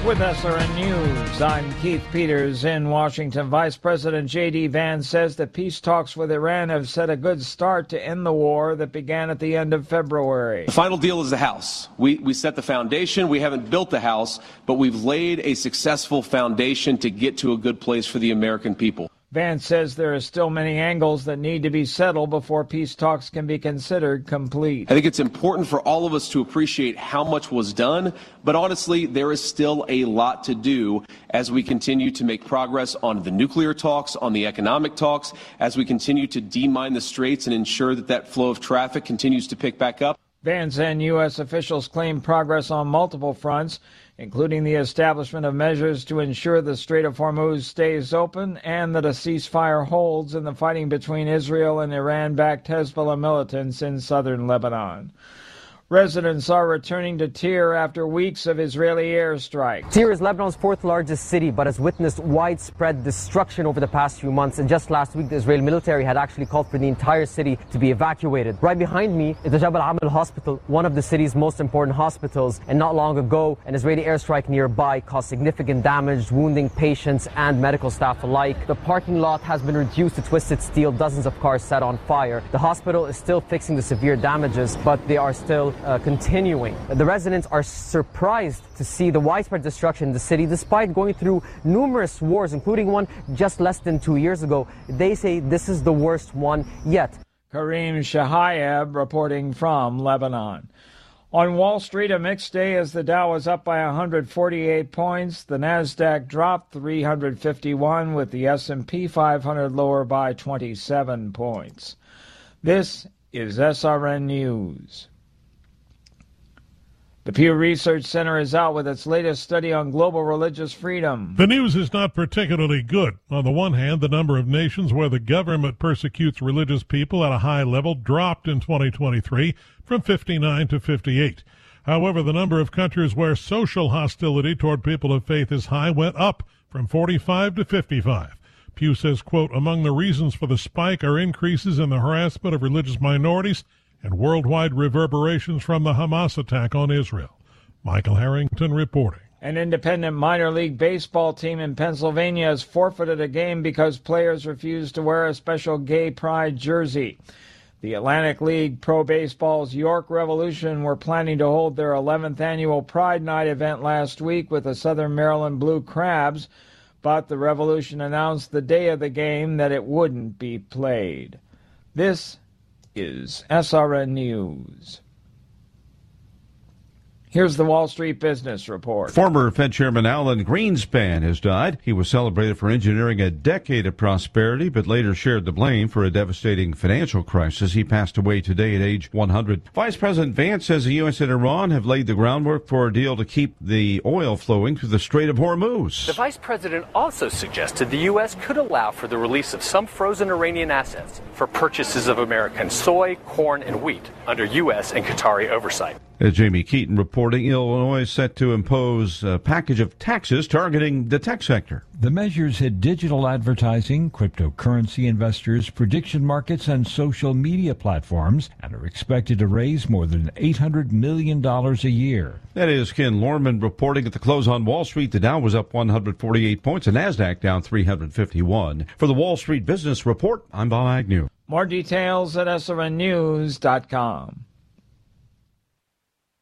With SRN News, I'm Keith Peters in Washington. Vice President J.D. Vance says that peace talks with Iran have set a good start to end the war that began at the end of February. The final deal is the house. We set the foundation. We haven't built the house, but we've laid a successful foundation to get to a good place for the American people. Vance says there are still many angles that need to be settled before peace talks can be considered complete. I think it's important for all of us to appreciate how much was done, but honestly, there is still a lot to do as we continue to make progress on the nuclear talks, on the economic talks, as we continue to demine the straits and ensure that that flow of traffic continues to pick back up. Vance and U.S. officials claim progress on multiple fronts, including the establishment of measures to ensure the Strait of Hormuz stays open and that a ceasefire holds in the fighting between Israel and Iran-backed Hezbollah militants in southern Lebanon. Residents are returning to Tyre after weeks of Israeli airstrikes. Tyre is Lebanon's fourth largest city, but has witnessed widespread destruction over the past few months. And just last week, the Israeli military had actually called for the entire city to be evacuated. Right behind me is the Jabal Amal Hospital, one of the city's most important hospitals. And not long ago, an Israeli airstrike nearby caused significant damage, wounding patients and medical staff alike. The parking lot has been reduced to twisted steel, dozens of cars set on fire. The hospital is still fixing the severe damages, but they are still continuing. The residents are surprised to see the widespread destruction in the city despite going through numerous wars, including one just less than 2 years ago. They say this is the worst one yet. Kareem Shahayeb reporting from Lebanon. On Wall Street, a mixed day as the Dow was up by 148 points. The Nasdaq dropped 351, with the S&P 500 lower by 27 points. This is SRN News. The Pew Research Center is out with its latest study on global religious freedom. The news is not particularly good. On the one hand, the number of nations where the government persecutes religious people at a high level dropped in 2023 from 59 to 58. However, the number of countries where social hostility toward people of faith is high went up from 45 to 55. Pew says, quote, among the reasons for the spike are increases in the harassment of religious minorities and worldwide reverberations from the Hamas attack on Israel. Michael Harrington reporting. An independent minor league baseball team in Pennsylvania has forfeited a game because players refused to wear a special gay pride jersey. The Atlantic League Pro Baseball's York Revolution were planning to hold their 11th annual Pride Night event last week with the Southern Maryland Blue Crabs, but the Revolution announced the day of the game that it wouldn't be played. This is SRN News. Here's the Wall Street Business Report. Former Fed Chairman Alan Greenspan has died. He was celebrated for engineering a decade of prosperity, but later shared the blame for a devastating financial crisis. He passed away today at age 100. Vice President Vance says the U.S. and Iran have laid the groundwork for a deal to keep the oil flowing through the Strait of Hormuz. The vice president also suggested the U.S. could allow for the release of some frozen Iranian assets for purchases of American soy, corn, and wheat under U.S. and Qatari oversight. Jamie Keaton reporting Illinois is set to impose a package of taxes targeting the tech sector. The measures hit digital advertising, cryptocurrency investors, prediction markets, and social media platforms, and are expected to raise more than $800 million a year. That is Ken Lorman reporting. At the close on Wall Street, the Dow was up 148 points, the NASDAQ down 351. For the Wall Street Business Report, I'm Bob Agnew. More details at srnnews.com.